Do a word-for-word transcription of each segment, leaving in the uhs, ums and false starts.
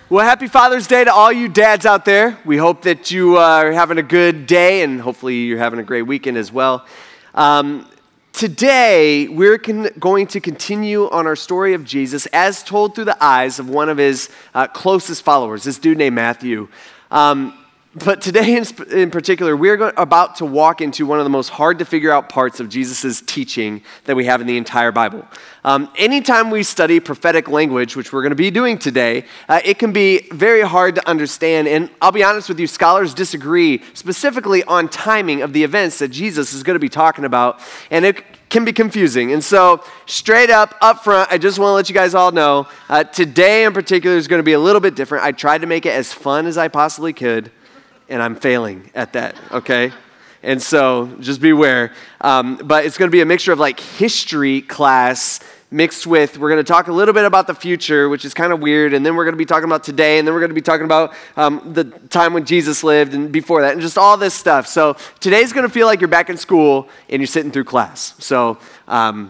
Well, happy Father's Day to all you dads out there. We hope that you are having a good day, and hopefully you're having a great weekend as well. Um, today, we're con- going to continue on our story of Jesus as told through the eyes of one of his uh, closest followers, this dude named Matthew. Um, But today in, in particular, we're go- about to walk into one of the most hard to figure out parts of Jesus' teaching that we have in the entire Bible. Um, anytime we study prophetic language, which we're going to be doing today, uh, it can be very hard to understand. And I'll be honest with you, scholars disagree specifically on timing of the events that Jesus is going to be talking about. And it can be confusing. And so straight up, up front, I just want to let you guys all know, uh, today in particular is going to be a little bit different. I tried to make it as fun as I possibly could. And I'm failing at that, okay? And so just beware. Um, but it's going to be a mixture of like history class mixed with, we're going to talk a little bit about the future, which is kind of weird. And then we're going to be talking about today. And then we're going to be talking about um, the time when Jesus lived and before that and just all this stuff. So today's going to feel like you're back in school and you're sitting through class. So um,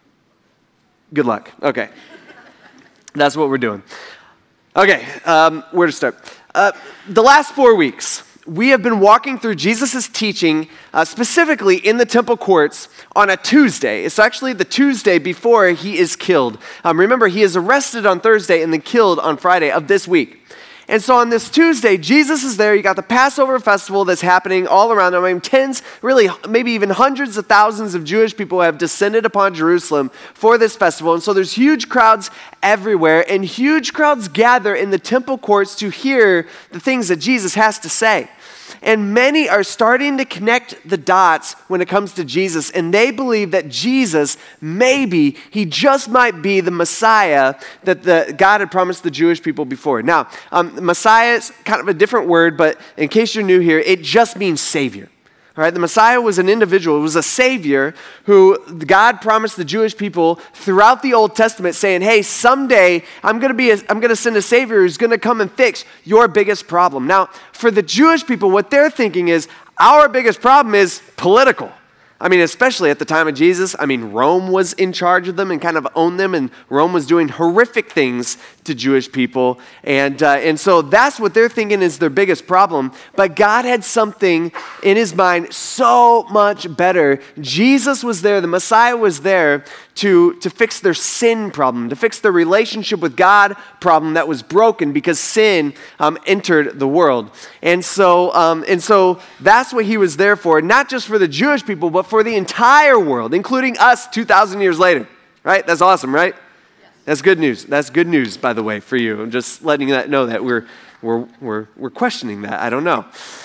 good luck. Okay. That's what we're doing. Okay, um, where to start? Uh, the last four weeks, we have been walking through Jesus' teaching, uh, specifically in the temple courts on a Tuesday. It's actually the Tuesday before he is killed. Um, remember, he is arrested on Thursday and then killed on Friday of this week. And so on this Tuesday, Jesus is there. You got the Passover festival that's happening all around. I mean, tens, really, maybe even hundreds of thousands of Jewish people have descended upon Jerusalem for this festival. And so there's huge crowds everywhere, and huge crowds gather in the temple courts to hear the things that Jesus has to say. And many are starting to connect the dots when it comes to Jesus, and they believe that Jesus, maybe, he just might be the Messiah that the, God had promised the Jewish people before. Now, um, Messiah is kind of a different word, but in case you're new here, it just means Savior. All right, the Messiah was an individual, it was a Savior who God promised the Jewish people throughout the Old Testament saying, hey, someday I'm going to be, a, I'm going to send a Savior who's going to come and fix your biggest problem. Now, for the Jewish people, what they're thinking is, our biggest problem is political. I mean, especially at the time of Jesus, I mean, Rome was in charge of them and kind of owned them, and Rome was doing horrific things to Jewish people. And uh, and so that's what they're thinking is their biggest problem. But God had something in his mind so much better. Jesus was there, the Messiah was there to, to fix their sin problem, to fix their relationship with God problem that was broken because sin um, entered the world. And so, um, and so that's what he was there for, not just for the Jewish people, but for the entire world, including us two thousand years later, right? That's awesome, right? Yes. That's good news. That's good news, by the way, for you. I'm just letting that know that we're we're we're we're questioning that. I don't know.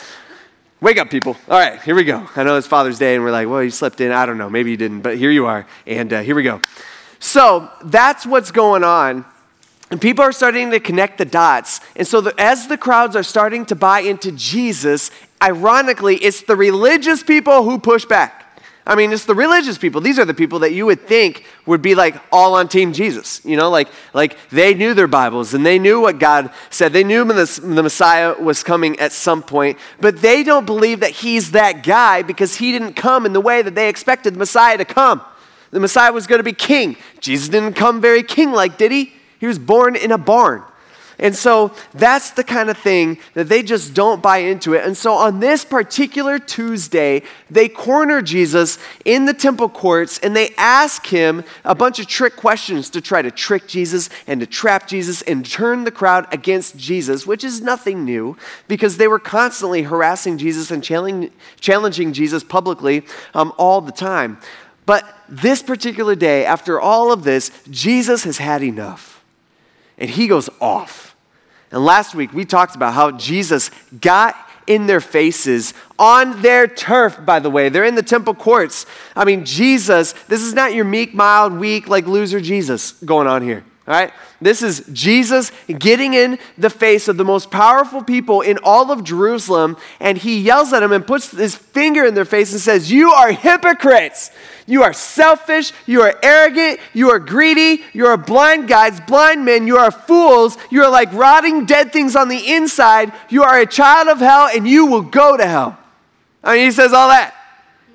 Wake up, people. All right, here we go. I know it's Father's Day, and we're like, well, you slept in. I don't know. Maybe you didn't, but here you are, and uh, here we go. So that's what's going on. And people are starting to connect the dots. And so the, as the crowds are starting to buy into Jesus, ironically, it's the religious people who push back. I mean, it's the religious people. These are the people that you would think would be like all on team Jesus. You know, like like they knew their Bibles and they knew what God said. They knew the, the Messiah was coming at some point, but they don't believe that he's that guy because he didn't come in the way that they expected the Messiah to come. The Messiah was going to be king. Jesus didn't come very king-like, did he? He was born in a barn. And so that's the kind of thing that they just don't buy into it. And so on this particular Tuesday, they corner Jesus in the temple courts and they ask him a bunch of trick questions to try to trick Jesus and to trap Jesus and turn the crowd against Jesus, which is nothing new because they were constantly harassing Jesus and challenging Jesus publicly um, all the time. But this particular day, after all of this, Jesus has had enough. And he goes off. And last week, we talked about how Jesus got in their faces, on their turf, by the way. They're in the temple courts. I mean, Jesus, this is not your meek, mild, weak, like loser Jesus going on here. All right? This is Jesus getting in the face of the most powerful people in all of Jerusalem, and he yells at them and puts his finger in their face and says, you are hypocrites. You are selfish. You are arrogant. You are greedy. You are blind guides, blind men. You are fools. You are like rotting dead things on the inside. You are a child of hell, and you will go to hell. I mean, he says all that.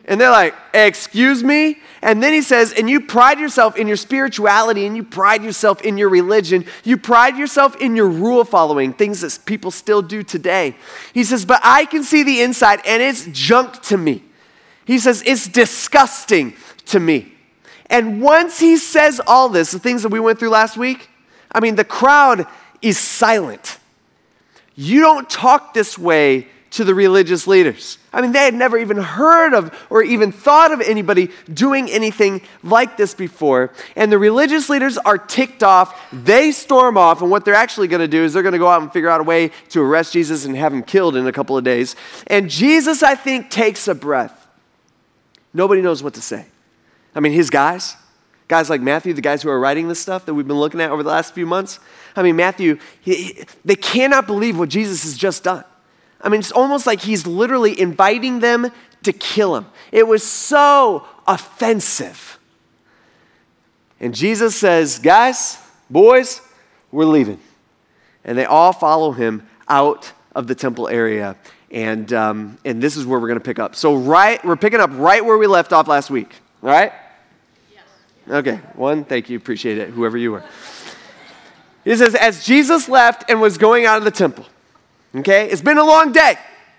And they're like, excuse me? And then he says, and you pride yourself in your spirituality, and you pride yourself in your religion. You pride yourself in your rule following, things that people still do today. He says, but I can see the inside, and it's junk to me. He says, it's disgusting to me. And once he says all this, the things that we went through last week, I mean, the crowd is silent. You don't talk this way to the religious leaders. I mean, they had never even heard of or even thought of anybody doing anything like this before. And the religious leaders are ticked off. They storm off, and what they're actually going to do is they're going to go out and figure out a way to arrest Jesus and have him killed in a couple of days. And Jesus, I think, takes a breath. Nobody knows what to say. I mean, his guys, guys like Matthew, the guys who are writing this stuff that we've been looking at over the last few months, I mean, Matthew, he, he, they cannot believe what Jesus has just done. I mean, it's almost like he's literally inviting them to kill him. It was so offensive. And Jesus says, guys, boys, we're leaving. And they all follow him out of the temple area. And um, and this is where we're going to pick up. So right, we're picking up right where we left off last week. All right? Yes. Okay, one, thank you, appreciate it, whoever you were. He says, as Jesus left and was going out of the temple, okay, it's been a long day.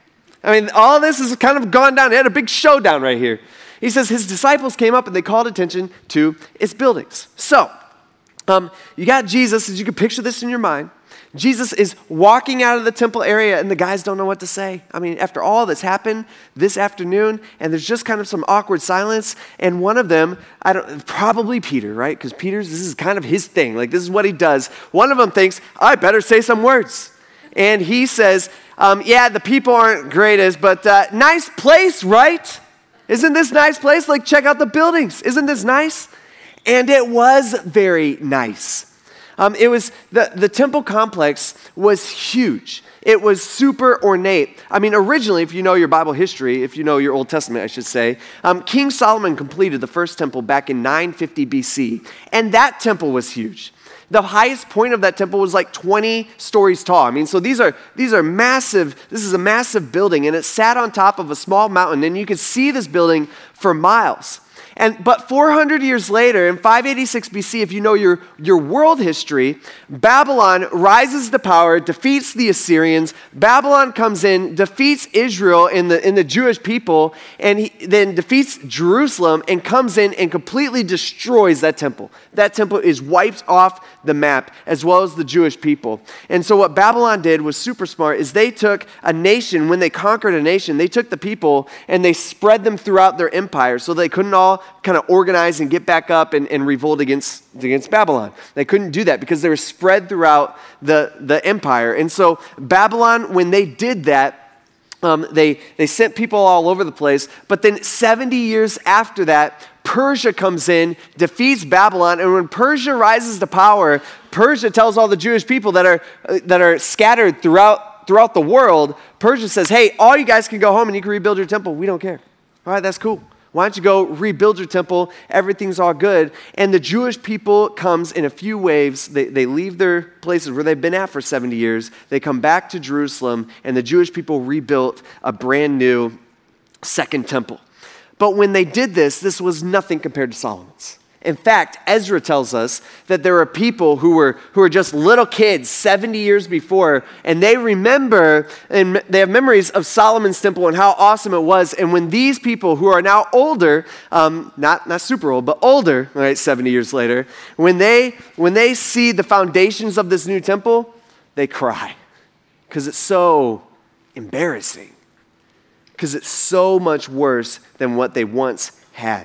I mean, all this has kind of gone down. They had a big showdown right here. He says his disciples came up and they called attention to its buildings. So, um, you got Jesus, as you can picture this in your mind. Jesus is walking out of the temple area, and the guys don't know what to say. I mean, after all that's happened this afternoon, and there's just kind of some awkward silence, and one of them, I don't, probably Peter, right? Because Peter's, this is kind of his thing. Like, this is what he does. One of them thinks, I better say some words. And he says, um, yeah, the people aren't greatest, but uh, nice place, right? Isn't this nice place? Like, check out the buildings. Isn't this nice? And it was very nice. Um, it was, the, the temple complex was huge. It was super ornate. I mean, originally, if you know your Bible history, if you know your Old Testament, I should say, um, King Solomon completed the first temple back in nine fifty B C. And that temple was huge. The highest point of that temple was like twenty stories tall. I mean, so these are these are massive, this is a massive building, and it sat on top of a small mountain, and you could see this building for miles. And but four hundred years later, in five eighty-six B C, if you know your, your world history, Babylon rises to power, defeats the Assyrians. Babylon comes in, defeats Israel and the, and the Jewish people, and he then defeats Jerusalem and comes in and completely destroys that temple. That temple is wiped off the map, as well as the Jewish people. And so what Babylon did was super smart, is they took a nation, when they conquered a nation, they took the people and they spread them throughout their empire so they couldn't all kind of organize and get back up and, and revolt against, against Babylon. They couldn't do that because they were spread throughout the, the empire. And so Babylon, when they did that, um, they, they sent people all over the place. But then seventy years after that, Persia comes in, defeats Babylon, and when Persia rises to power, Persia tells all the Jewish people that are, uh, that are scattered throughout, throughout the world, Persia says, hey, all you guys can go home and you can rebuild your temple. We don't care. All right, that's cool. Why don't you go rebuild your temple? Everything's all good. And the Jewish people comes in a few waves. They, they leave their places where they've been at for seventy years. They come back to Jerusalem, and the Jewish people rebuilt a brand new second temple. But when they did this, this was nothing compared to Solomon's. In fact, Ezra tells us that there are people who were who were just little kids seventy years before, and they remember and they have memories of Solomon's temple and how awesome it was. And when these people who are now older, um, not not super old, but older, right, seventy years later, when they when they see the foundations of this new temple, they cry because it's so embarrassing, because it's so much worse than what they once had.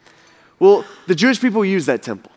Well, the Jewish people use that temple.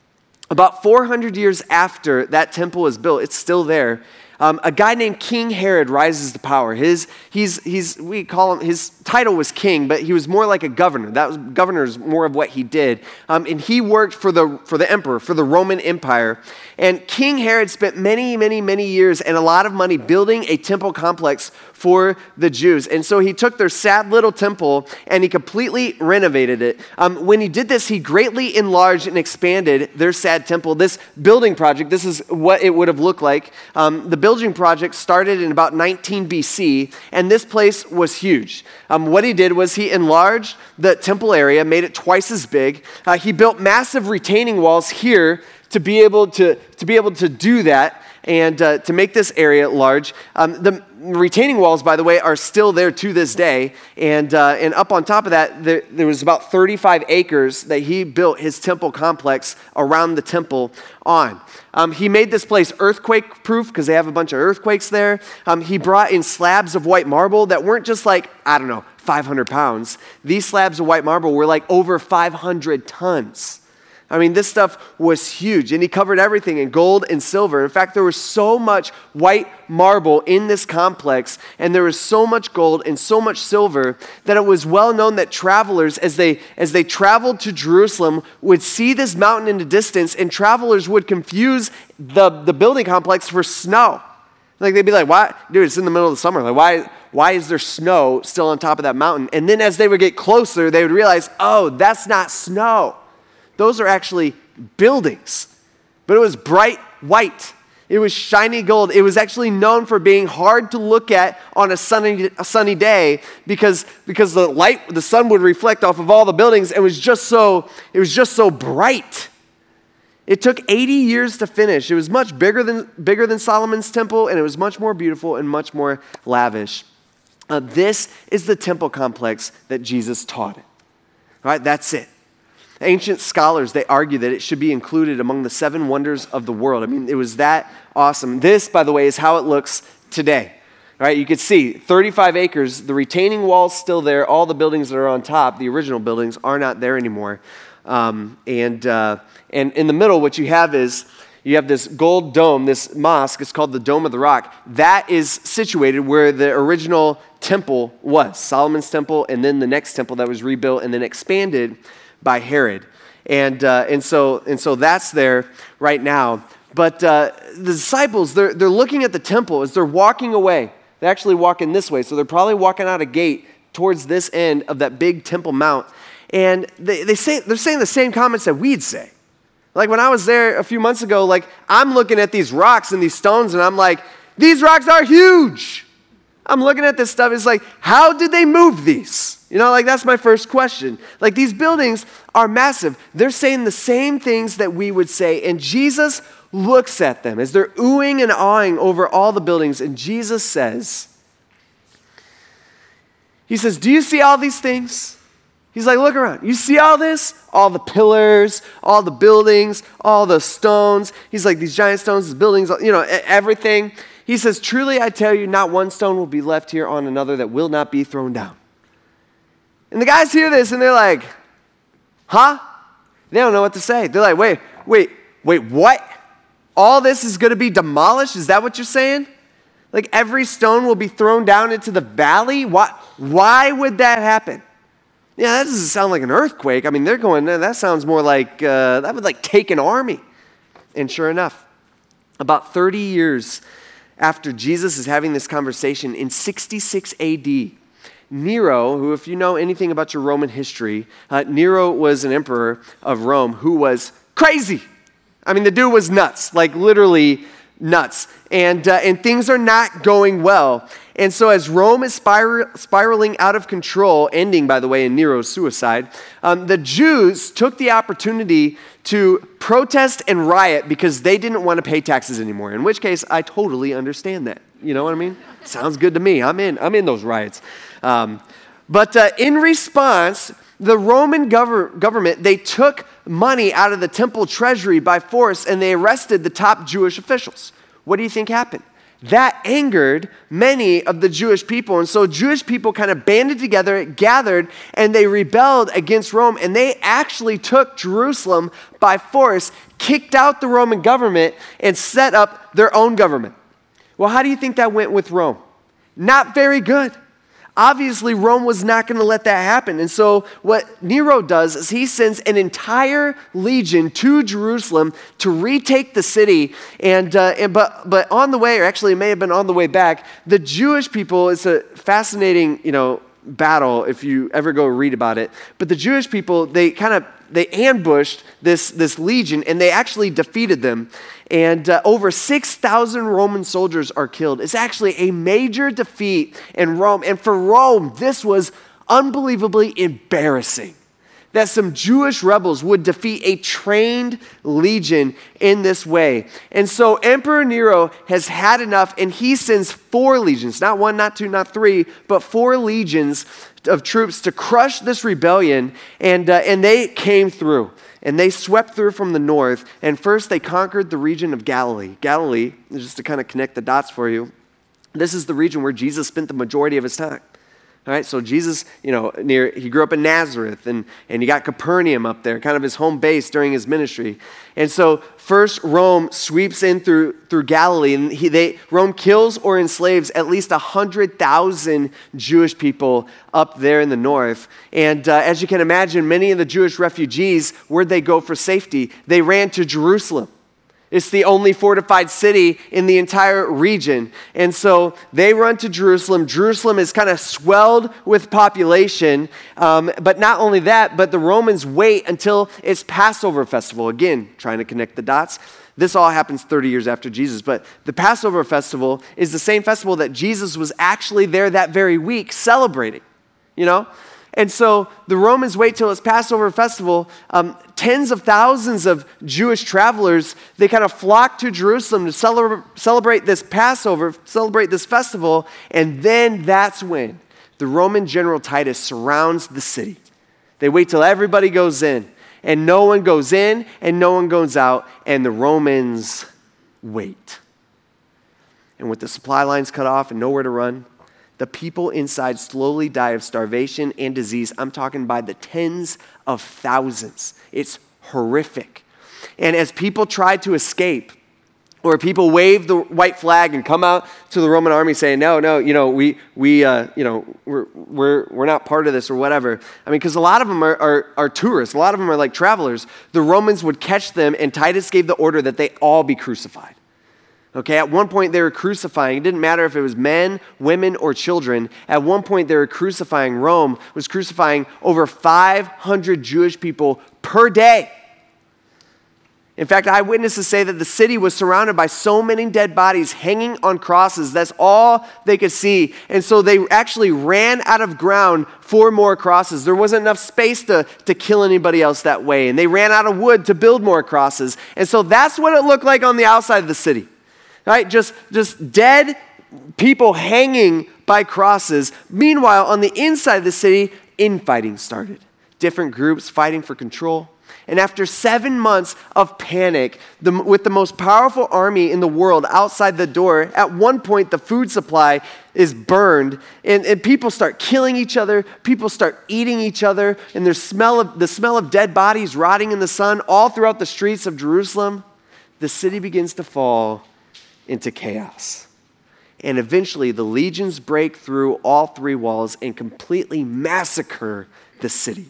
About four hundred years after that temple is built, it's still there. Um, a guy named King Herod rises to power. His, he's, he's, we call him, his title was king, but he was more like a governor. That was, governor is more of what he did. Um, and he worked for the, for the emperor, for the Roman Empire. And King Herod spent many, many, many years and a lot of money building a temple complex for the Jews. And so he took their sad little temple and he completely renovated it. Um, when he did this, he greatly enlarged and expanded their sad temple. This building project, this is what it would have looked like. Um, the building building project started in about nineteen B C, and this place was huge. Um, what he did was he enlarged the temple area, made it twice as big. Uh, he built massive retaining walls here to be able to, to be able to do that and uh, to make this area large. Um, the retaining walls, by the way, are still there to this day. And uh, and up on top of that, there, there was about thirty-five acres that he built his temple complex around the temple on. Um, he made this place earthquake-proof because they have a bunch of earthquakes there. Um, he brought in slabs of white marble that weren't just like, I don't know, five hundred pounds. These slabs of white marble were like over five hundred tons. I mean, this stuff was huge, and he covered everything in gold and silver. In fact, there was so much white marble in this complex, and there was so much gold and so much silver that it was well known that travelers, as they as they traveled to Jerusalem, would see this mountain in the distance, and travelers would confuse the, the building complex for snow. Like, they'd be like, "Why, dude, it's in the middle of the summer. Like, why, why is there snow still on top of that mountain?" And then as they would get closer, they would realize, oh, that's not snow. Those are actually buildings, but it was bright white. It was shiny gold. It was actually known for being hard to look at on a sunny, a sunny day because, because the light, the sun would reflect off of all the buildings. It was just so, it was just so bright. It took eighty years to finish. It was much bigger than, bigger than Solomon's temple, and it was much more beautiful and much more lavish. Uh, this is the temple complex that Jesus taught in. All right, that's it. Ancient scholars, they argue that it should be included among the seven wonders of the world. I mean, it was that awesome. This, by the way, is how it looks today. All right, you can see thirty-five acres, the retaining wall's still there. All the buildings that are on top, the original buildings, are not there anymore. Um, and, uh, and in the middle, what you have is, you have this gold dome, this mosque. It's called the Dome of the Rock. That is situated where the original temple was, Solomon's temple, and then the next temple that was rebuilt and then expanded by Herod. And uh, and so and so that's there right now. But uh, the disciples, they're, they're looking at the temple as they're walking away. They're actually walking this way. So they're probably walking out a gate towards this end of that big Temple Mount. And they, they say, they're saying the same comments that we'd say. Like when I was there a few months ago, like I'm looking at these rocks and these stones and I'm like, these rocks are huge. I'm looking at this stuff. It's like, how did they move these? You know, like that's my first question. Like these buildings are massive. They're saying the same things that we would say. And Jesus looks at them as they're oohing and awing over all the buildings. And Jesus says, he says, do you see all these things? He's like, look around. You see all this? All the pillars, all the buildings, all the stones. He's like, these giant stones, these buildings, you know, everything. He says, truly I tell you, not one stone will be left here on another that will not be thrown down. And the guys hear this and they're like, huh? They don't know what to say. They're like, wait, wait, wait, what? All this is going to be demolished? Is that what you're saying? Like every stone will be thrown down into the valley? Why, why would that happen? Yeah, that doesn't sound like an earthquake. I mean, they're going, that sounds more like, uh, that would like take an army. And sure enough, about thirty years after Jesus is having this conversation in sixty-six A D, Nero, who if you know anything about your Roman history, uh, Nero was an emperor of Rome who was crazy. I mean, the dude was nuts, like literally nuts. And, uh, and things are not going well. And so as Rome is spiral, spiraling out of control, ending, by the way, in Nero's suicide, um, the Jews took the opportunity to protest and riot because they didn't want to pay taxes anymore, in which case I totally understand that. You know what I mean? Sounds good to me. I'm in. I'm in those riots. Um, but uh, in response, the Roman gov- government, they took money out of the temple treasury by force and they arrested the top Jewish officials. What do you think happened? That angered many of the Jewish people. And so Jewish people kind of banded together, gathered, and they rebelled against Rome. And they actually took Jerusalem by force, kicked out the Roman government, and set up their own government. Well, how do you think that went with Rome? Not very good. Obviously, Rome was not going to let that happen. And so what Nero does is he sends an entire legion to Jerusalem to retake the city. And, uh, and but but on the way, or actually it may have been on the way back, the Jewish people, it's a fascinating, you know, battle if you ever go read about it. But the Jewish people, they kind of they ambushed this, this legion, and they actually defeated them. And uh, over six thousand Roman soldiers are killed. It's actually a major defeat in Rome. And for Rome, this was unbelievably embarrassing that some Jewish rebels would defeat a trained legion in this way. And so Emperor Nero has had enough, and he sends four legions, not one, not two, not three, but four legions of troops to crush this rebellion, and, uh, and they came through. And they swept through from the north, and first they conquered the region of Galilee. Galilee, just to kind of connect the dots for you, this is the region where Jesus spent the majority of his time. All right, so Jesus, you know, near he grew up in Nazareth, and, and you got Capernaum up there, kind of his home base during his ministry. And so first Rome sweeps in through through Galilee, and he, they Rome kills or enslaves at least one hundred thousand Jewish people up there in the north. And uh, as you can imagine, many of the Jewish refugees, where'd they go for safety? They ran to Jerusalem. It's the only fortified city in the entire region. And so they run to Jerusalem. Jerusalem is kind of swelled with population. Um, but not only that, but the Romans wait until it's Passover festival. Again, trying to connect the dots. This all happens thirty years after Jesus. But the Passover festival is the same festival that Jesus was actually there that very week celebrating, you know? And so the Romans wait till it's Passover festival. Um, tens of thousands of Jewish travelers, they kind of flock to Jerusalem to celebrate, celebrate this Passover, celebrate this festival. And then that's when the Roman general Titus surrounds the city. They wait till everybody goes in, and no one goes in and no one goes out, and the Romans wait. And with the supply lines cut off and nowhere to run, the people inside slowly die of starvation and disease. I'm talking by the tens of thousands. It's horrific. And as people try to escape, or people wave the white flag and come out to the Roman army saying, no, no, you know, we, we, uh, you know, we're, we're, we're not part of this or whatever. I mean, because a lot of them are, are, are tourists. A lot of them are like travelers. The Romans would catch them, and Titus gave the order that they all be crucified. Okay, at one point they were crucifying. It didn't matter if it was men, women, or children. At one point they were crucifying. Rome was crucifying over five hundred Jewish people per day. In fact, eyewitnesses say that the city was surrounded by so many dead bodies hanging on crosses. That's all they could see. And so they actually ran out of ground for more crosses. There wasn't enough space to, to kill anybody else that way. And they ran out of wood to build more crosses. And so that's what it looked like on the outside of the city. Right? Just, just dead people hanging by crosses. Meanwhile, on the inside of the city, infighting started. Different groups fighting for control. And after seven months of panic, the, with the most powerful army in the world outside the door, at one point the food supply is burned, and, and people start killing each other. People start eating each other, and there's smell of, the smell of dead bodies rotting in the sun all throughout the streets of Jerusalem. The city begins to fall into chaos. And eventually the legions break through all three walls and completely massacre the city.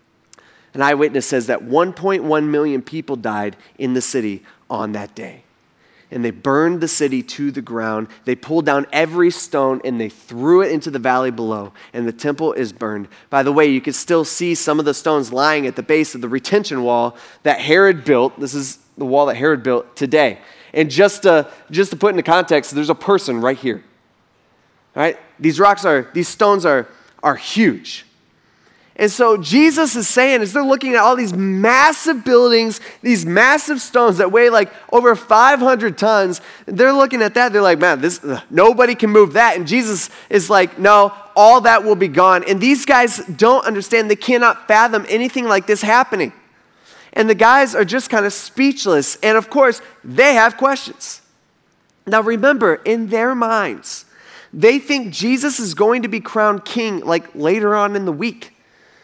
An eyewitness says that one point one million people died in the city on that day. And they burned the city to the ground. They pulled down every stone and they threw it into the valley below. And the temple is burned. By the way, you can still see some of the stones lying at the base of the retention wall that Herod built. This is the wall that Herod built today. And just to, just to put into context, there's a person right here. All right? These rocks are, these stones are, are huge. And so Jesus is saying, as they're looking at all these massive buildings, these massive stones that weigh like over five hundred tons, they're looking at that, they're like, man, this nobody can move that. And Jesus is like, no, all that will be gone. And these guys don't understand. They cannot fathom anything like this happening. And the guys are just kind of speechless. And of course, they have questions. Now remember, in their minds, they think Jesus is going to be crowned king like later on in the week.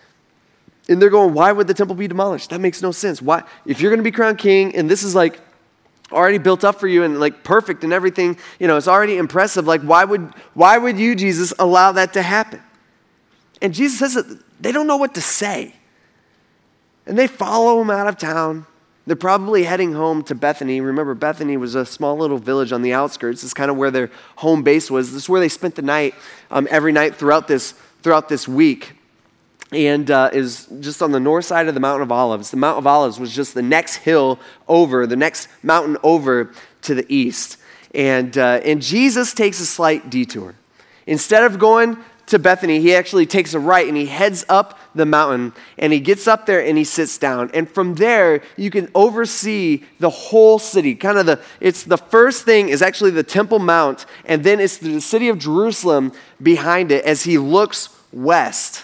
And they're going, why would the temple be demolished? That makes no sense. Why? If you're going to be crowned king and this is like already built up for you and like perfect and everything, you know, it's already impressive. Like why would, why would you, Jesus, allow that to happen? And Jesus says that they don't know what to say. And they follow him out of town. They're probably heading home to Bethany. Remember, Bethany was a small little village on the outskirts. It's kind of where their home base was. This is where they spent the night, um, every night throughout this, throughout this week. and uh, is just on the north side of the Mountain of Olives. The Mount of Olives was just the next hill over, the next mountain over to the east. And, uh, and Jesus takes a slight detour. Instead of going to Bethany, he actually takes a right and he heads up the mountain, and he gets up there and he sits down. And from there, you can oversee the whole city. Kind of the, it's the first thing is actually the Temple Mount, and then it's the city of Jerusalem behind it as he looks west.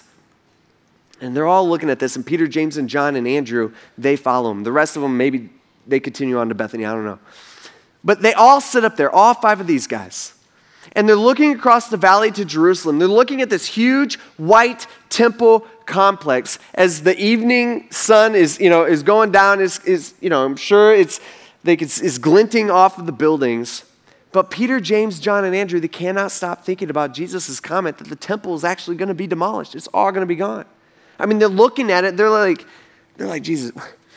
And they're all looking at this, and Peter, James, and John, and Andrew, they follow him. The rest of them, maybe they continue on to Bethany, I don't know. But they all sit up there, all five of these guys. And they're looking across the valley to Jerusalem. They're looking at this huge white temple complex as the evening sun is, you know, is going down. Is, is you know, I'm sure it's they can, is glinting off of the buildings. But Peter, James, John, and Andrew, they cannot stop thinking about Jesus' comment that the temple is actually going to be demolished. It's all going to be gone. I mean, they're looking at it. They're like, they're like, Jesus,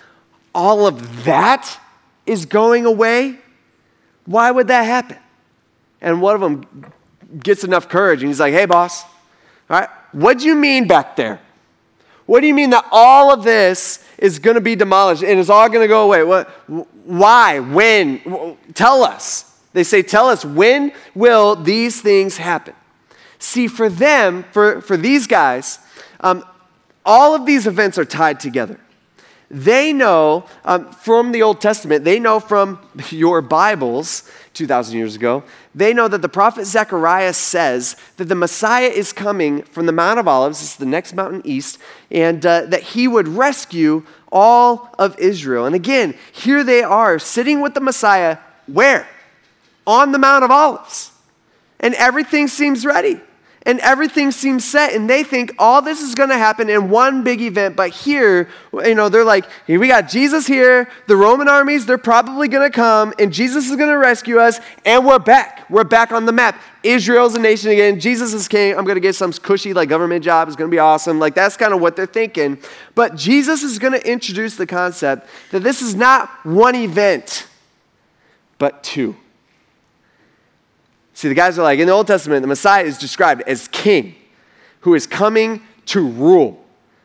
all of that is going away? Why would that happen? And one of them gets enough courage, and he's like, hey, boss, all right, what do you mean back there? What do you mean that all of this is going to be demolished and it's all going to go away? What? Why? When? Tell us. They say, tell us, when will these things happen? See, for them, for, for these guys, um, all of these events are tied together. They know um, from the Old Testament, they know from your Bibles two thousand years ago, they know that the prophet Zechariah says that the Messiah is coming from the Mount of Olives, it's the next mountain east, and uh, that he would rescue all of Israel. And again, here they are sitting with the Messiah, where? On the Mount of Olives. And everything seems ready. And everything seems set, and they think all this is going to happen in one big event. But here, you know, they're like, hey, we got Jesus here. The Roman armies, they're probably going to come, and Jesus is going to rescue us, and we're back. We're back on the map. Israel's a nation again. Jesus is king. I'm going to get some cushy like government job. It's going to be awesome. Like that's kind of what they're thinking. But Jesus is going to introduce the concept that this is not one event, but two. See, the guys are like, in the Old Testament, the Messiah is described as king who is coming to rule.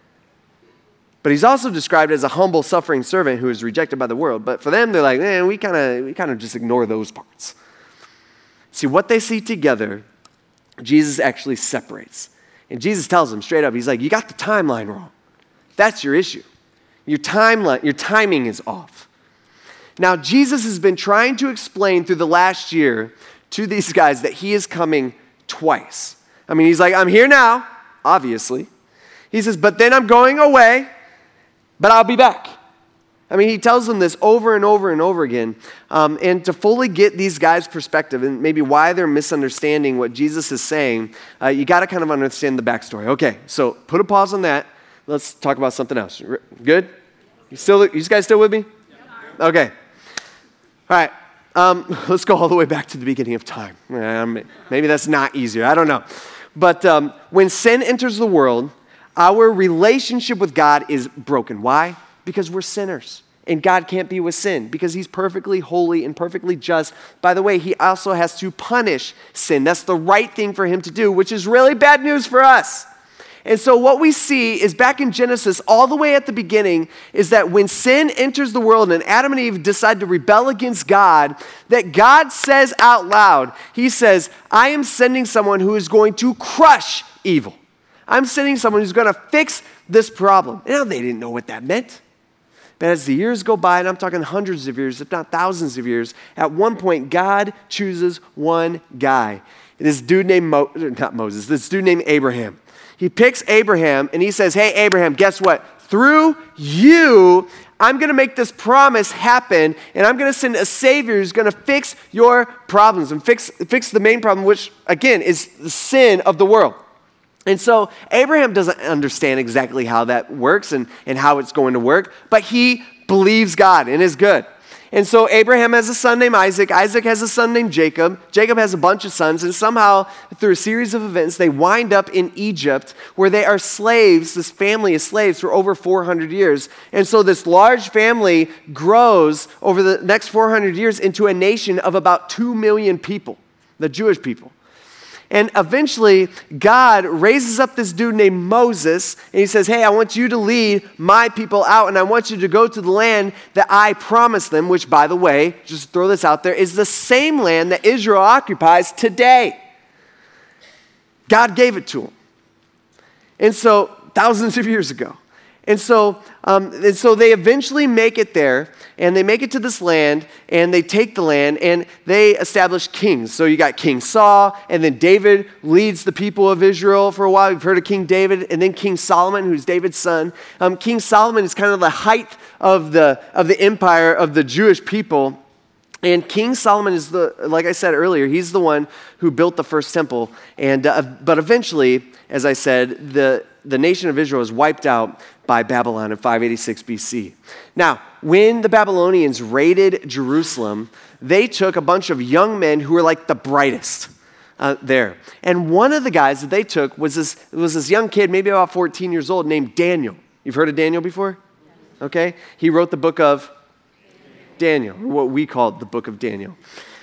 But he's also described as a humble, suffering servant who is rejected by the world. But for them, they're like, man, we kind of we kind of just ignore those parts. See, what they see together, Jesus actually separates. And Jesus tells them straight up, he's like, you got the timeline wrong. That's your issue. Your timeline, your timing is off. Now, Jesus has been trying to explain through the last year to these guys that he is coming twice. I mean, he's like, I'm here now, obviously. He says, but then I'm going away, but I'll be back. I mean, he tells them this over and over and over again. Um, and to fully get these guys' perspective and maybe why they're misunderstanding what Jesus is saying, uh, you got to kind of understand the backstory. Okay, so put a pause on that. Let's talk about something else. Good? You still? You guys still with me? Okay. All right. Um, let's go all the way back to the beginning of time. Um, maybe that's not easier. I don't know. But um, when sin enters the world, our relationship with God is broken. Why? Because we're sinners. And God can't be with sin because he's perfectly holy and perfectly just. By the way, he also has to punish sin. That's the right thing for him to do, which is really bad news for us. And so what we see is back in Genesis, all the way at the beginning, is that when sin enters the world and Adam and Eve decide to rebel against God, that God says out loud, he says, I am sending someone who is going to crush evil. I'm sending someone who's going to fix this problem. Now, they didn't know what that meant. But as the years go by, and I'm talking hundreds of years, if not thousands of years, at one point, God chooses one guy. This dude named, Mo- not Moses, this dude named Abraham. He picks Abraham and he says, hey, Abraham, guess what? Through you, I'm going to make this promise happen, and I'm going to send a Savior who's going to fix your problems and fix, fix the main problem, which, again, is the sin of the world. And so Abraham doesn't understand exactly how that works and, and how it's going to work, but he believes God and is good. And so Abraham has a son named Isaac. Isaac has a son named Jacob. Jacob has a bunch of sons. And somehow, through a series of events, they wind up in Egypt where they are slaves. This family is slaves for over four hundred years. And so this large family grows over the next four hundred years into a nation of about two million people, the Jewish people. And eventually, God raises up this dude named Moses, and he says, hey, I want you to lead my people out, and I want you to go to the land that I promised them, which, by the way, just throw this out there, is the same land that Israel occupies today. God gave it to him. And so, thousands of years ago. And so, um, and so they eventually make it there, and they make it to this land, and they take the land, and they establish kings. So you got King Saul, and then David leads the people of Israel for a while. You've heard of King David, and then King Solomon, who's David's son. Um, King Solomon is kind of the height of the of the empire of the Jewish people. And King Solomon is the, like I said earlier, he's the one who built the first temple. And uh, but eventually, as I said, the the nation of Israel is wiped out by Babylon in five eighty-six B C. Now, when the Babylonians raided Jerusalem, they took a bunch of young men who were like the brightest uh, there. And one of the guys that they took was this was this young kid, maybe about fourteen years old, named Daniel. You've heard of Daniel before? Okay. He wrote the book of Daniel, or what we call the book of Daniel.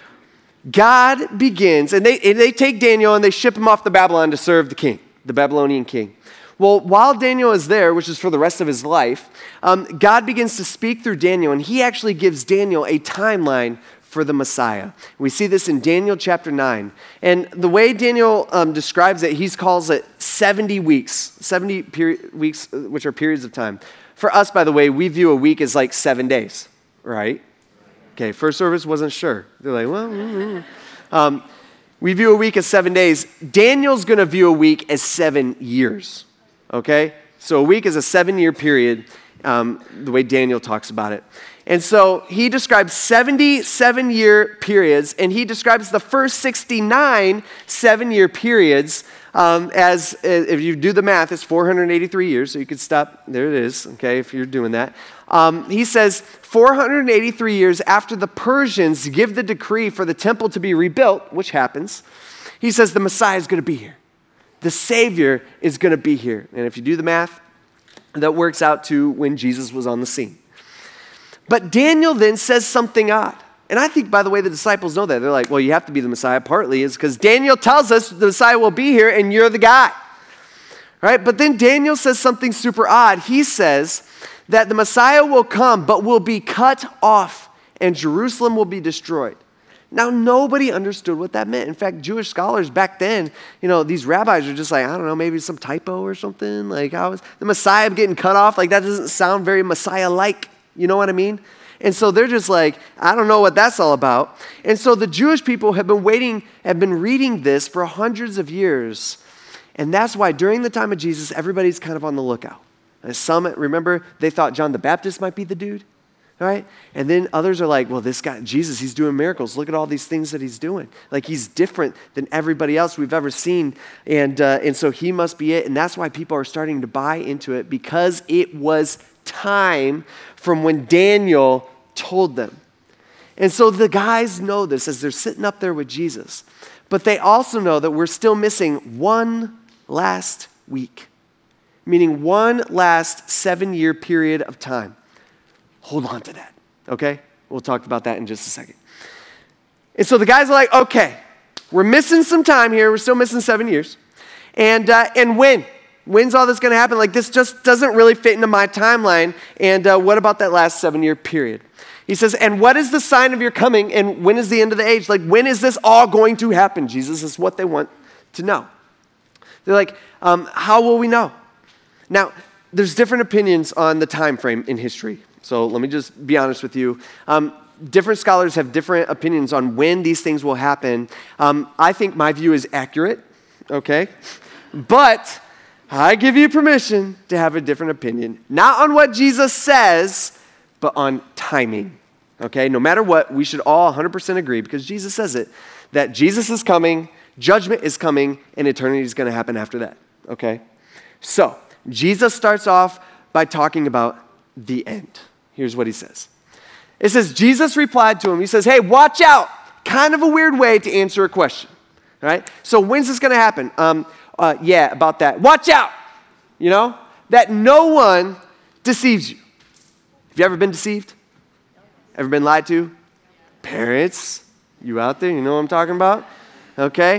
God begins, and they, and they take Daniel and they ship him off to Babylon to serve the king, the Babylonian king. Well, while Daniel is there, which is for the rest of his life, um, God begins to speak through Daniel, and he actually gives Daniel a timeline for the Messiah. We see this in Daniel chapter nine. And the way Daniel um, describes it, he calls it seventy weeks, seventy peri- weeks, which are periods of time. For us, by the way, we view a week as like seven days, right? Okay, first service wasn't sure. They're like, well, mm-hmm. um, we view a week as seven days. Daniel's going to view a week as seven years. Okay? So a week is a seven-year period, um, the way Daniel talks about it. And so he describes seventy seven-year periods, and he describes the first sixty-nine seven-year periods um, as, if you do the math, it's four hundred eighty-three years, so you could stop. There it is, okay, if you're doing that. Um, he says four hundred eighty-three years after the Persians give the decree for the temple to be rebuilt, which happens, he says the Messiah is going to be here. The Savior is going to be here. And if you do the math, that works out to when Jesus was on the scene. But Daniel then says something odd. And I think, by the way, the disciples know that. They're like, well, you have to be the Messiah. Partly is because Daniel tells us the Messiah will be here and you're the guy. Right? But then Daniel says something super odd. He says that the Messiah will come but will be cut off and Jerusalem will be destroyed. Now, nobody understood what that meant. In fact, Jewish scholars back then, you know, these rabbis are just like, I don't know, maybe some typo or something. Like, how is the Messiah getting cut off? Like, that doesn't sound very Messiah-like. You know what I mean? And so they're just like, I don't know what that's all about. And so the Jewish people have been waiting, have been reading this for hundreds of years. And that's why during the time of Jesus, everybody's kind of on the lookout. And some, remember, they thought John the Baptist might be the dude. Right? And then others are like, well, this guy, Jesus, he's doing miracles. Look at all these things that he's doing. Like, he's different than everybody else we've ever seen. And, uh, and so he must be it. And that's why people are starting to buy into it, because it was time from when Daniel told them. And so the guys know this as they're sitting up there with Jesus. But they also know that we're still missing one last week, meaning one last seven-year period of time. Hold on to that, okay? We'll talk about that in just a second. And so the guys are like, okay, we're missing some time here. We're still missing seven years. And uh, and when? When's all this going to happen? Like, this just doesn't really fit into my timeline. And uh, what about that last seven-year period? He says, and what is the sign of your coming? And when is the end of the age? Like, when is this all going to happen? Jesus is what they want to know. They're like, um, how will we know? Now, there's different opinions on the time frame in history. So let me just be honest with you. Um, different scholars have different opinions on when these things will happen. Um, I think my view is accurate, okay? But I give you permission to have a different opinion. Not on what Jesus says, but on timing, okay? No matter what, we should all one hundred percent agree, because Jesus says it, that Jesus is coming, judgment is coming, and eternity is going to happen after that, okay? So Jesus starts off by talking about the end. Here's what he says. It says, Jesus replied to him. He says, hey, watch out. Kind of a weird way to answer a question, right? So when's this going to happen? Um, uh, yeah, about that. Watch out, you know, that no one deceives you. Have you ever been deceived? Ever been lied to? Parents, you out there, you know what I'm talking about? Okay.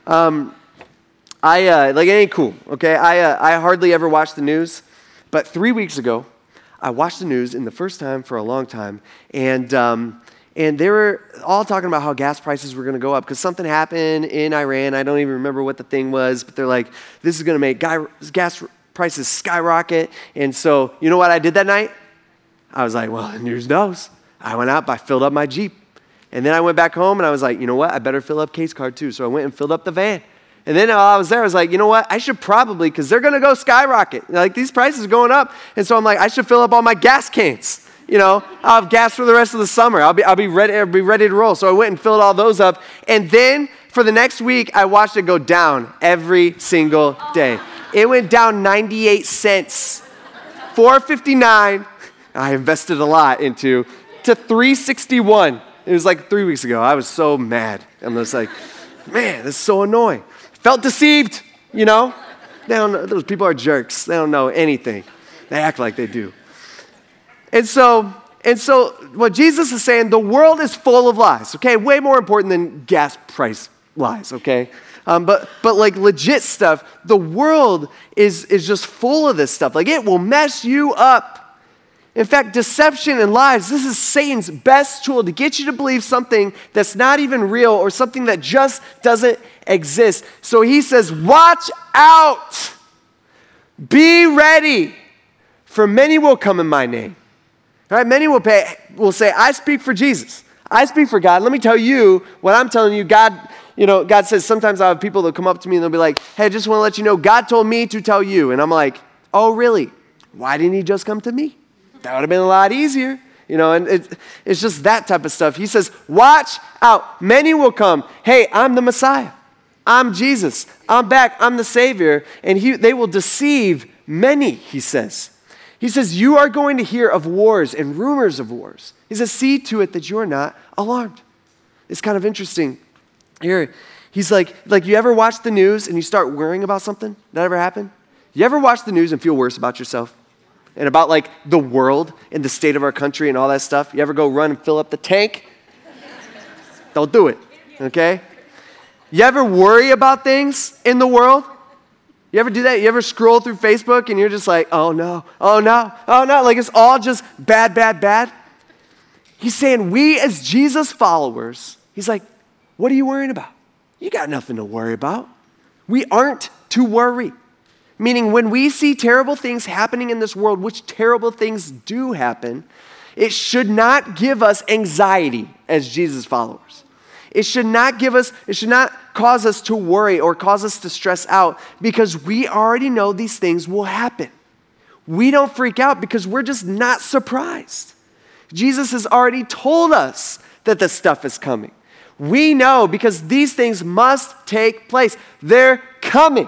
Um, I, uh, like, it ain't cool, okay? I, uh, I hardly ever watch the news, but three weeks ago, I watched the news in the first time for a long time, and um, and they were all talking about how gas prices were going to go up because something happened in Iran. I don't even remember what the thing was, but they're like, this is going to make guy, gas prices skyrocket. And so, you know what I did that night? I was like, well, the news knows. I went out, I filled up my Jeep, and then I went back home, and I was like, you know what? I better fill up Kate's car too. So I went and filled up the van. And then while I was there, I was like, you know what? I should probably, because they're going to go skyrocket. Like, these prices are going up. And so I'm like, I should fill up all my gas cans. You know, I'll have gas for the rest of the summer. I'll be, I'll be ready, I'll be ready to roll. So I went and filled all those up. And then for the next week, I watched it go down every single day. It went down ninety-eight cents, four fifty-nine. I invested a lot into, to three sixty-one. It was like three weeks ago. I was so mad. I'm just like, man, this is so annoying. Felt deceived, you know? They don't know, those people are jerks. They don't know anything. They act like they do. And so, and so what Jesus is saying, the world is full of lies, okay? Way more important than gas price lies, okay? Um, but but like legit stuff, the world is, is just full of this stuff. Like, it will mess you up. In fact, deception and lies, this is Satan's best tool to get you to believe something that's not even real or something that just doesn't exist. So he says, watch out. Be ready, for many will come in my name. All right, many will, pay, will say, I speak for Jesus. I speak for God. Let me tell you what I'm telling you. God, you know, God says sometimes I have people that come up to me and they'll be like, hey, I just want to let you know, God told me to tell you. And I'm like, oh, really? Why didn't he just come to me? That would have been a lot easier, you know, and it, it's just that type of stuff. He says, watch out. Many will come. Hey, I'm the Messiah. I'm Jesus. I'm back. I'm the Savior. And he, they will deceive many, he says. He says, you are going to hear of wars and rumors of wars. He says, see to it that you're not alarmed. It's kind of interesting. Here, he's like, like you ever watch the news and you start worrying about something? That ever happen? You ever watch the news and feel worse about yourself? And about like the world and the state of our country and all that stuff? You ever go run and fill up the tank? Don't do it, okay? You ever worry about things in the world? You ever do that? You ever scroll through Facebook and you're just like, oh no, oh no, oh no, like it's all just bad, bad, bad? He's saying we as Jesus followers, he's like, what are you worrying about? You got nothing to worry about. We aren't to worry. Meaning when we see terrible things happening in this world, which terrible things do happen, it should not give us anxiety as Jesus followers. It should not give us, it should not cause us to worry or cause us to stress out because we already know these things will happen. We don't freak out because we're just not surprised. Jesus has already told us that this stuff is coming. We know because these things must take place. They're coming.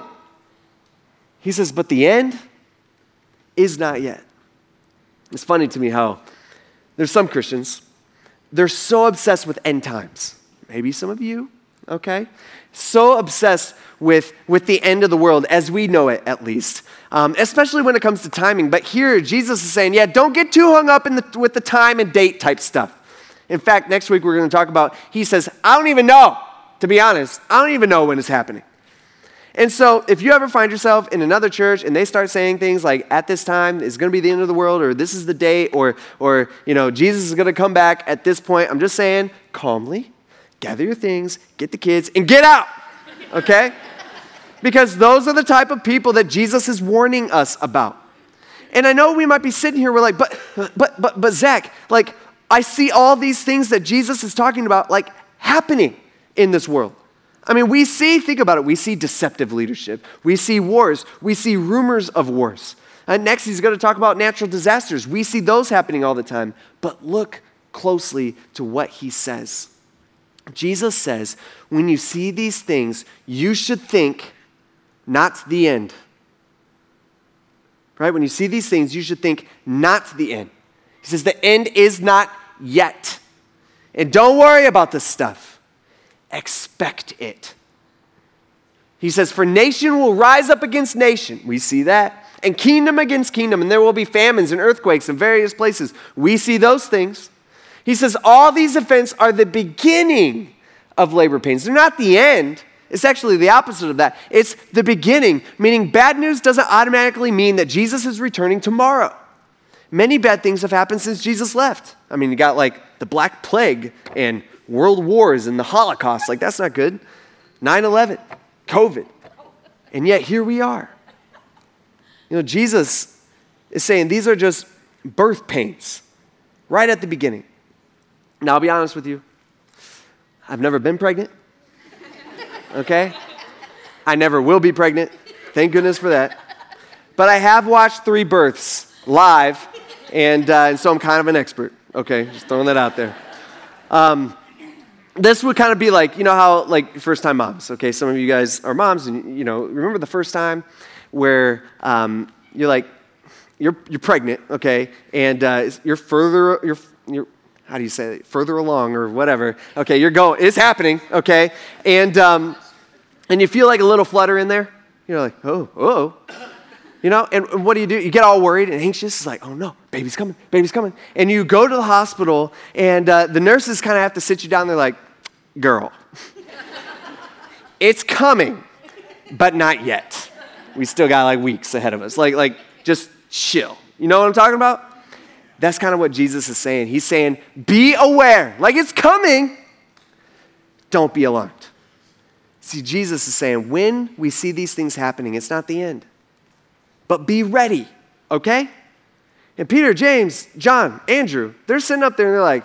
He says, but the end is not yet. It's funny to me how there's some Christians, they're so obsessed with end times. Maybe some of you, okay? So obsessed with, with the end of the world as we know it, at least, um, especially when it comes to timing. But here, Jesus is saying, yeah, don't get too hung up in the, with the time and date type stuff. In fact, next week we're going to talk about, he says, I don't even know, to be honest. I don't even know when it's happening. And so if you ever find yourself in another church and they start saying things like, at this time is going to be the end of the world, or this is the date, or, or you know, Jesus is going to come back at this point, I'm just saying, calmly, gather your things, get the kids, and get out, okay? Because those are the type of people that Jesus is warning us about. And I know we might be sitting here, we're like, but, but, but, but Zach, like, I see all these things that Jesus is talking about, like, happening in this world. I mean, we see, think about it, we see deceptive leadership. We see wars. We see rumors of wars. And next, he's going to talk about natural disasters. We see those happening all the time. But look closely to what he says. Jesus says, when you see these things, you should think, not the end. Right? When you see these things, you should think, not the end. He says, the end is not yet. And don't worry about this stuff. Expect it. He says, for nation will rise up against nation. We see that. And kingdom against kingdom. And there will be famines and earthquakes in various places. We see those things. He says, all these events are the beginning of labor pains. They're not the end. It's actually the opposite of that. It's the beginning, meaning bad news doesn't automatically mean that Jesus is returning tomorrow. Many bad things have happened since Jesus left. I mean, you got like the Black Plague and world wars and the Holocaust. Like, that's not good. nine eleven, COVID. And yet here we are. You know, Jesus is saying these are just birth pains right at the beginning. Now, I'll be honest with you. I've never been pregnant. Okay? I never will be pregnant. Thank goodness for that. But I have watched three births live, and, uh, and so I'm kind of an expert. Okay? Just throwing that out there. Um, this would kind of be like, you know how, like, first-time moms, okay? Some of you guys are moms, and, you know, remember the first time where um, you're like, you're you're pregnant, okay? And uh, you're further, you're, you're, how do you say it? Further along or whatever. Okay, you're going, it's happening, okay? And um, and you feel like a little flutter in there. You're like, oh, oh. You know, and, and what do you do? You get all worried and anxious. It's like, oh no, baby's coming, baby's coming. And you go to the hospital, and uh, the nurses kind of have to sit you down. They're like, girl, it's coming, but not yet. We still got like weeks ahead of us. Like, like just chill. You know what I'm talking about? That's kind of what Jesus is saying. He's saying, be aware. Like, it's coming. Don't be alarmed. See, Jesus is saying, when we see these things happening, it's not the end. But be ready, okay? And Peter, James, John, Andrew, they're sitting up there and they're like,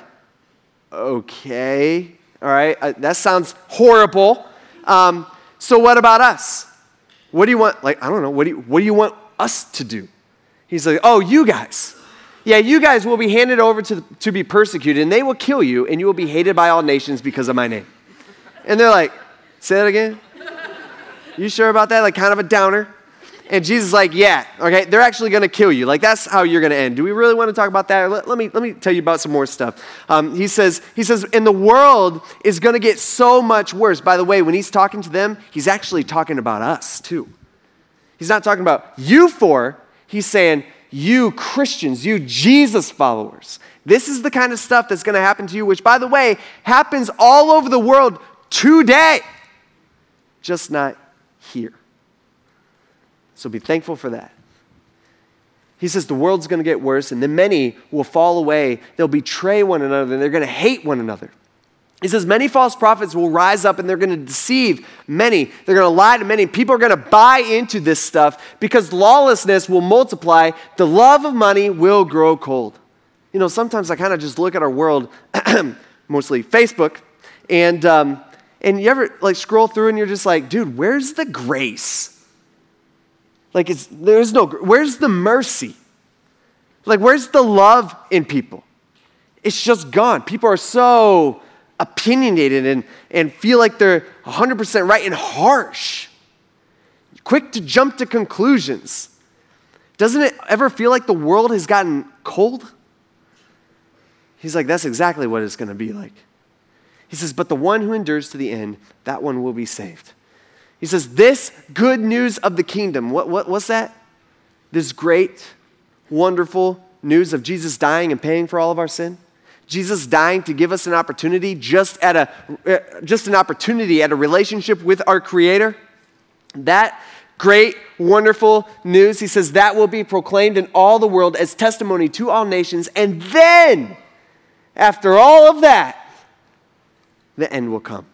okay, all right, uh, that sounds horrible. Um, so what about us? What do you want, like, I don't know, what do you, what do you want us to do? He's like, oh, you guys. Yeah, you guys will be handed over to, to be persecuted, and they will kill you, and you will be hated by all nations because of my name. And they're like, say that again? You sure about that? Like, kind of a downer. And Jesus is like, yeah, okay, they're actually going to kill you. Like, that's how you're going to end. Do we really want to talk about that? Let, let me let me tell you about some more stuff. Um, he says, he says, and the world is going to get so much worse. By the way, when he's talking to them, he's actually talking about us, too. He's not talking about you four. He's saying, you Christians, you Jesus followers. This is the kind of stuff that's going to happen to you, which, by the way, happens all over the world today, just not here. So be thankful for that. He says the world's going to get worse, and then many will fall away. They'll betray one another, and they're going to hate one another. He says many false prophets will rise up, and they're going to deceive many. They're going to lie to many. People are going to buy into this stuff because lawlessness will multiply. The love of money will grow cold. You know, sometimes I kind of just look at our world, mostly Facebook, and um, and you ever like scroll through and you're just like, dude, where's the grace? Like, it's, there's no, where's the mercy? Like, where's the love in people? It's just gone. People are so opinionated and, and feel like they're one hundred percent right and harsh. Quick to jump to conclusions. Doesn't it ever feel like the world has gotten cold? He's like, that's exactly what it's going to be like. He says, but the one who endures to the end, that one will be saved. He says, this good news of the kingdom, what, what, what's that? This great, wonderful news of Jesus dying and paying for all of our sin. Jesus dying to give us an opportunity, just at a, uh, just an opportunity at a relationship with our Creator. That great, wonderful news, he says, that will be proclaimed in all the world as testimony to all nations. And then, after all of that, the end will come.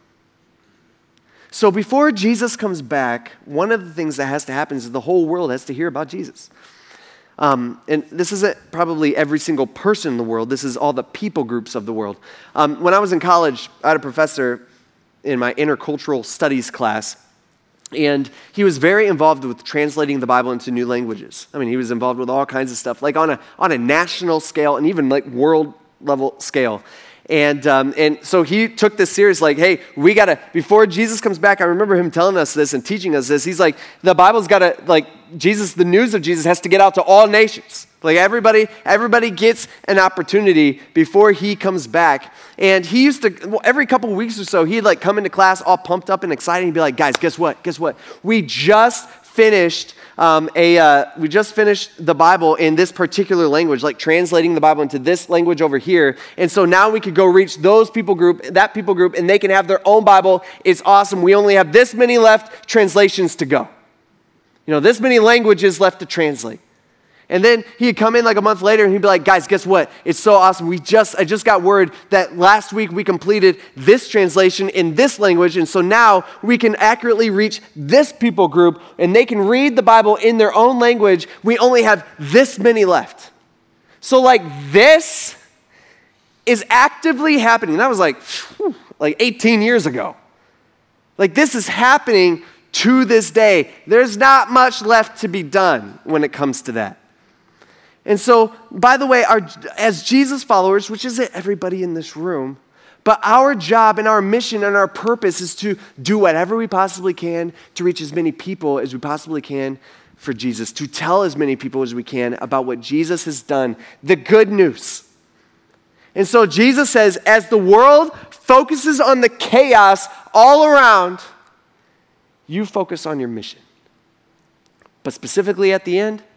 So before Jesus comes back, one of the things that has to happen is the whole world has to hear about Jesus. Um, and this isn't probably every single person in the world. This is all the people groups of the world. Um, when I was in college, I had a professor in my intercultural studies class, and he was very involved with translating the Bible into new languages. I mean, he was involved with all kinds of stuff, like on a on a national scale and even like world level scale. And um, and so he took this serious, like, hey, we got to, before Jesus comes back, I remember him telling us this and teaching us this. He's like, the Bible's got to, like, Jesus, the news of Jesus has to get out to all nations. Like, everybody, everybody gets an opportunity before he comes back. And he used to, well, every couple of weeks or so, he'd, like, come into class all pumped up and excited. He'd be like, guys, guess what? Guess what? We just finished um, a uh, we just finished the Bible in this particular language, like translating the Bible into this language over here. And so now we could go reach those people group, that people group, and they can have their own Bible. It's awesome. We only have this many left translations to go. You know, this many languages left to translate. And then he'd come in like a month later and he'd be like, guys, guess what? It's so awesome. We just, I just got word that last week we completed this translation in this language. And so now we can accurately reach this people group and they can read the Bible in their own language. We only have this many left. So like this is actively happening. That was like, whew, like eighteen years ago. Like this is happening to this day. There's not much left to be done when it comes to that. And so, by the way, our, as Jesus followers, which isn't everybody in this room, but our job and our mission and our purpose is to do whatever we possibly can to reach as many people as we possibly can for Jesus, to tell as many people as we can about what Jesus has done, the good news. And so Jesus says, as the world focuses on the chaos all around, you focus on your mission. But specifically at the end,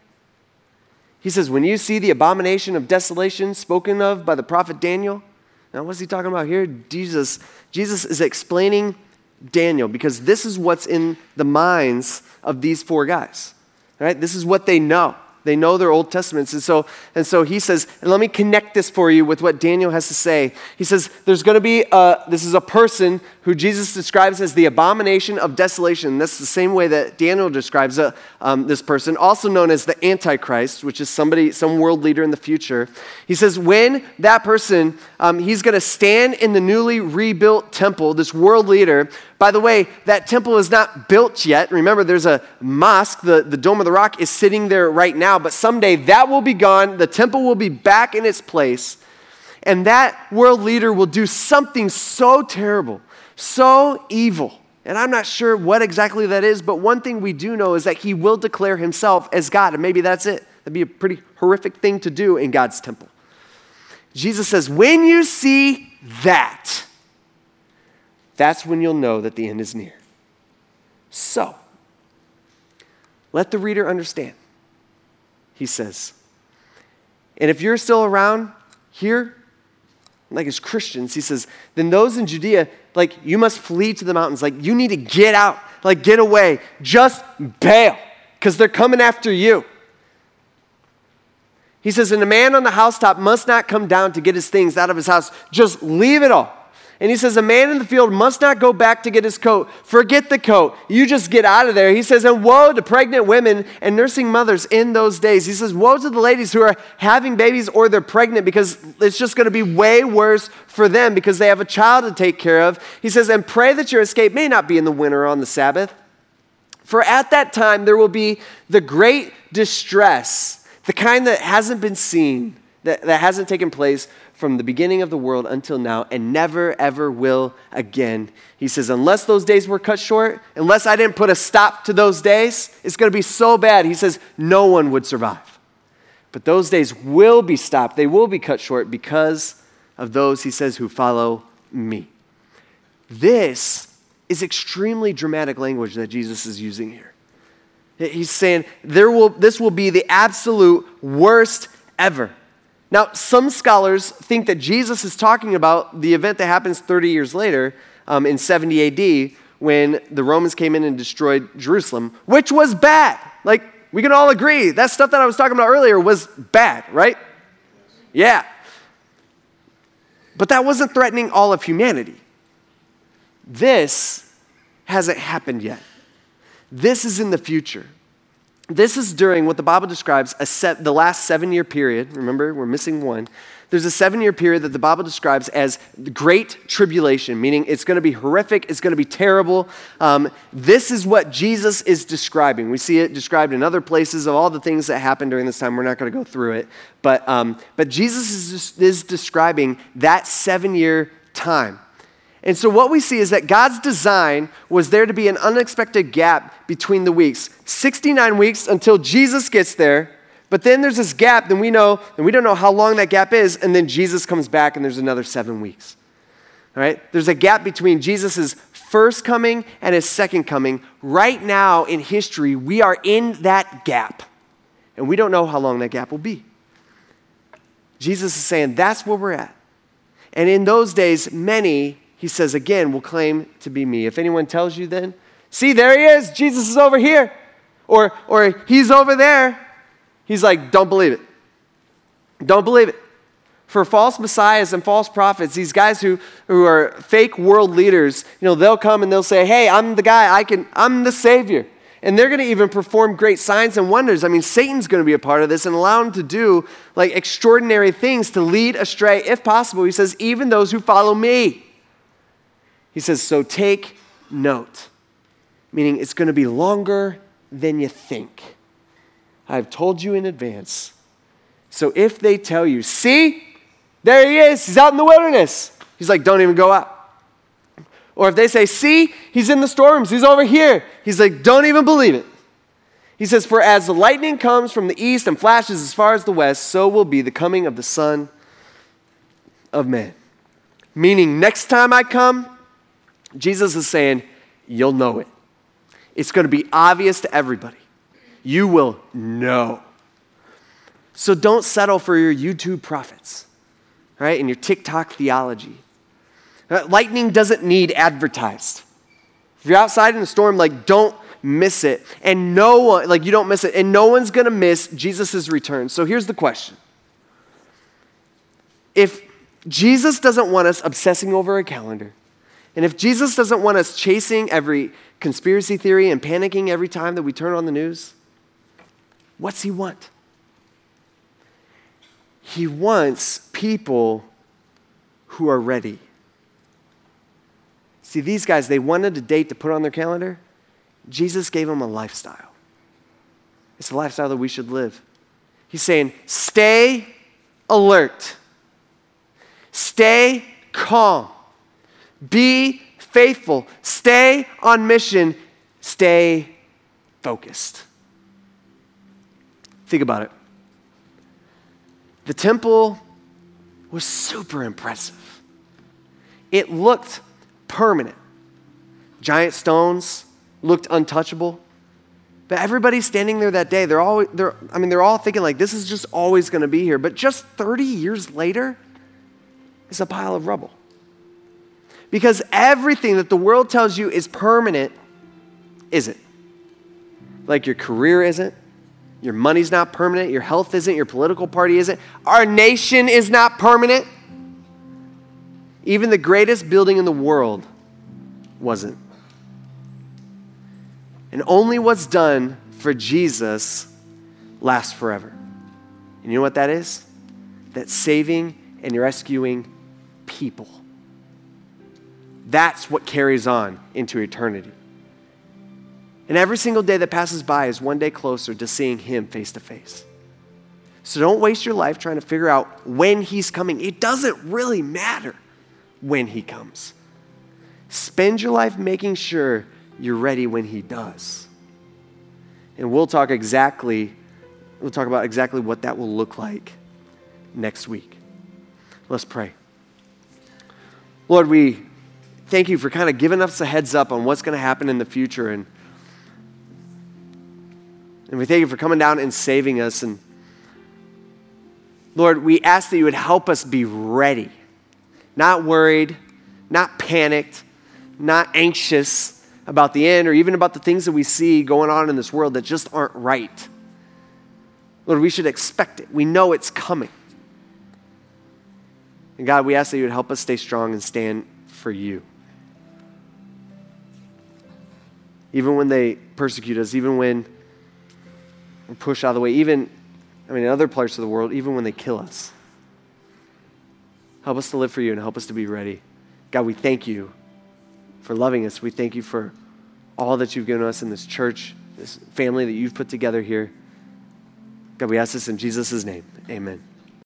he says, when you see the abomination of desolation spoken of by the prophet Daniel, now what's he talking about here? Jesus, Jesus is explaining Daniel because this is what's in the minds of these four guys. Right? This is what they know. They know their Old Testaments. And so, and so he says, and let me connect this for you with what Daniel has to say. He says, there's going to be, a, this is a person who Jesus describes as the abomination of desolation. That's the same way that Daniel describes a, um, this person, also known as the Antichrist, which is somebody, some world leader in the future. He says, when that person, um, he's going to stand in the newly rebuilt temple, this world leader. By the way, that temple is not built yet. Remember, there's a mosque, the, the Dome of the Rock is sitting there right now, but someday that will be gone. The temple will be back in its place. And that world leader will do something so terrible, so evil. And I'm not sure what exactly that is, but one thing we do know is that he will declare himself as God, and maybe that's it. That'd be a pretty horrific thing to do in God's temple. Jesus says, when you see that, that's when you'll know that the end is near. So, let the reader understand, he says. And if you're still around here, like as Christians, he says, then those in Judea, like you must flee to the mountains. Like you need to get out, like get away. Just bail, because they're coming after you. He says, and a man on the housetop must not come down to get his things out of his house. Just leave it all. And he says, a man in the field must not go back to get his coat. Forget the coat. You just get out of there. He says, and woe to pregnant women and nursing mothers in those days. He says, woe to the ladies who are having babies or they're pregnant because it's just going to be way worse for them because they have a child to take care of. He says, and pray that your escape may not be in the winter or on the Sabbath. For at that time there will be the great distress, the kind that hasn't been seen, that, that hasn't taken place from the beginning of the world until now and never, ever will again. He says, unless those days were cut short, unless I didn't put a stop to those days, it's going to be so bad. He says, no one would survive. But those days will be stopped. They will be cut short because of those, he says, who follow me. This is extremely dramatic language that Jesus is using here. He's saying there will, this will be the absolute worst ever. Now, some scholars think that Jesus is talking about the event that happens thirty years later um, in seventy A D when the Romans came in and destroyed Jerusalem, which was bad. Like, we can all agree, that stuff that I was talking about earlier was bad, right? Yeah. But that wasn't threatening all of humanity. This hasn't happened yet. This is in the future. This is during what the Bible describes as set, the last seven-year period. Remember, we're missing one. There's a seven-year period that the Bible describes as the Great Tribulation, meaning it's going to be horrific, it's going to be terrible. Um, this is what Jesus is describing. We see it described in other places of all the things that happened during this time. We're not going to go through it. But, um, but Jesus is, is describing that seven-year time. And so what we see is that God's design was there to be an unexpected gap between the weeks. sixty-nine weeks until Jesus gets there, but then there's this gap, then we know, and we don't know how long that gap is, and then Jesus comes back and there's another seven weeks. All right? There's a gap between Jesus' first coming and his second coming. Right now in history, we are in that gap. And we don't know how long that gap will be. Jesus is saying that's where we're at. And in those days, many, he says again, will claim to be me. If anyone tells you then, see, there he is. Jesus is over here. Or, or he's over there. He's like, don't believe it. Don't believe it. For false messiahs and false prophets, these guys who, who are fake world leaders, you know, they'll come and they'll say, hey, I'm the guy, I can, I'm the Savior. And they're going to even perform great signs and wonders. I mean, Satan's going to be a part of this and allow him to do like extraordinary things to lead astray, if possible. He says, even those who follow me. He says, so take note. Meaning it's going to be longer than you think. I've told you in advance. So if they tell you, see, there he is, he's out in the wilderness. He's like, don't even go out. Or if they say, see, he's in the storms, he's over here. He's like, don't even believe it. He says, for as the lightning comes from the east and flashes as far as the west, so will be the coming of the Son of Man. Meaning, next time I come, Jesus is saying, you'll know it. It's going to be obvious to everybody. You will know. So don't settle for your YouTube prophets, right, and your TikTok theology. Lightning doesn't need advertised. If you're outside in a storm, like, don't miss it. And no one, like, you don't miss it. And no one's going to miss Jesus' return. So here's the question. If Jesus doesn't want us obsessing over a calendar, and if Jesus doesn't want us chasing every conspiracy theory and panicking every time that we turn on the news, what's he want? He wants people who are ready. See, these guys, they wanted a date to put on their calendar. Jesus gave them a lifestyle. It's a lifestyle that we should live. He's saying, stay alert. Stay calm. Be faithful. Stay on mission. Stay focused. Think about it. The temple was super impressive. It looked permanent. Giant stones looked untouchable. But everybody standing there that day, they're all, they're, I mean, they're all thinking like, this is just always going to be here. But just thirty years later, it's a pile of rubble. Because everything that the world tells you is permanent isn't. Like your career isn't. Your money's not permanent. Your health isn't. Your political party isn't. Our nation is not permanent. Even the greatest building in the world wasn't. And only what's done for Jesus lasts forever. And you know what that is? That's saving and rescuing people. That's what carries on into eternity. And every single day that passes by is one day closer to seeing him face to face. So don't waste your life trying to figure out when he's coming. It doesn't really matter when he comes. Spend your life making sure you're ready when he does. And we'll talk exactly, we'll talk about exactly what that will look like next week. Let's pray. Lord, we thank you for kind of giving us a heads up on what's going to happen in the future. And, and we thank you for coming down and saving us. And Lord, we ask that you would help us be ready. Not worried, not panicked, not anxious about the end or even about the things that we see going on in this world that just aren't right. Lord, we should expect it. We know it's coming. And God, we ask that you would help us stay strong and stand for you. Even when they persecute us, even when we're pushed out of the way, even, I mean, in other parts of the world, even when they kill us. Help us to live for you and help us to be ready. God, we thank you for loving us. We thank you for all that you've given us in this church, this family that you've put together here. God, we ask this in Jesus' name. Amen.